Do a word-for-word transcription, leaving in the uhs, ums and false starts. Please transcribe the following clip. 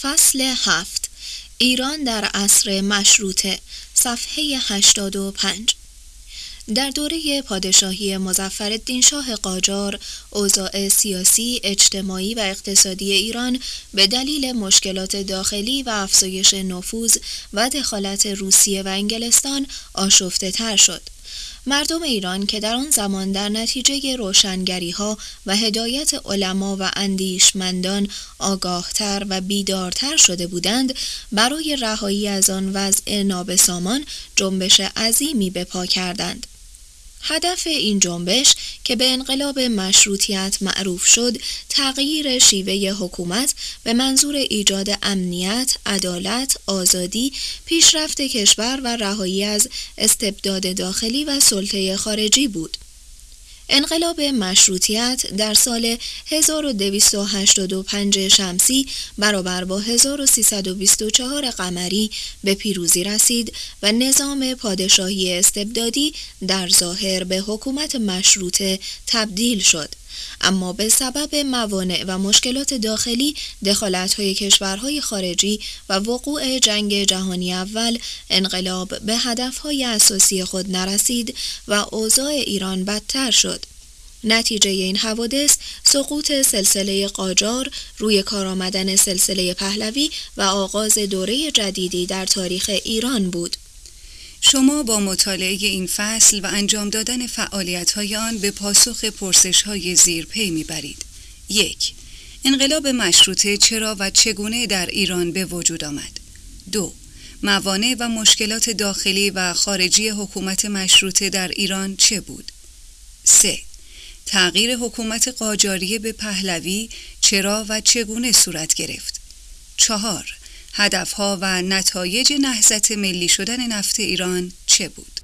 فصل هفت، ایران در عصر مشروطه، صفحه هشتاد و پنج. در دوره پادشاهی مظفرالدین شاه قاجار، اوضاع سیاسی، اجتماعی و اقتصادی ایران به دلیل مشکلات داخلی و افزایش نفوذ و دخالت روسیه و انگلستان آشفته تر شد. مردم ایران که در آن زمان در نتیجه روشنگری‌ها و هدایت علما و اندیشمندان آگاهتر و بیدارتر شده بودند، برای رهایی از آن وضع نابسامان جنبش عظیمی به پا کردند. هدف این جنبش که به انقلاب مشروطیت معروف شد، تغییر شیوه حکومت به منظور ایجاد امنیت، عدالت، آزادی، پیشرفت کشور و رهایی از استبداد داخلی و سلطه خارجی بود. انقلاب مشروطیت در سال هزار و دویست و هشتاد و پنج شمسی برابر با هزار و سیصد و بیست و چهار قمری به پیروزی رسید و نظام پادشاهی استبدادی در ظاهر به حکومت مشروطه تبدیل شد. اما به سبب موانع و مشکلات داخلی، دخالت‌های کشورهای خارجی و وقوع جنگ جهانی اول، انقلاب به هدف‌های اساسی خود نرسید و اوضاع ایران بدتر شد. نتیجه این حوادث سقوط سلسله قاجار، روی کار آمدن سلسله پهلوی و آغاز دوره جدیدی در تاریخ ایران بود. شما با مطالعه این فصل و انجام دادن فعالیت‌های آن به پاسخ پرسش‌های زیر پی می‌برید. یک. انقلاب مشروطه چرا و چگونه در ایران به وجود آمد؟ دو. موانع و مشکلات داخلی و خارجی حکومت مشروطه در ایران چه بود؟ سه. تغییر حکومت قاجاریه به پهلوی چرا و چگونه صورت گرفت؟ چهار. هدفها و نتایج نهضت ملی شدن نفت ایران چه بود؟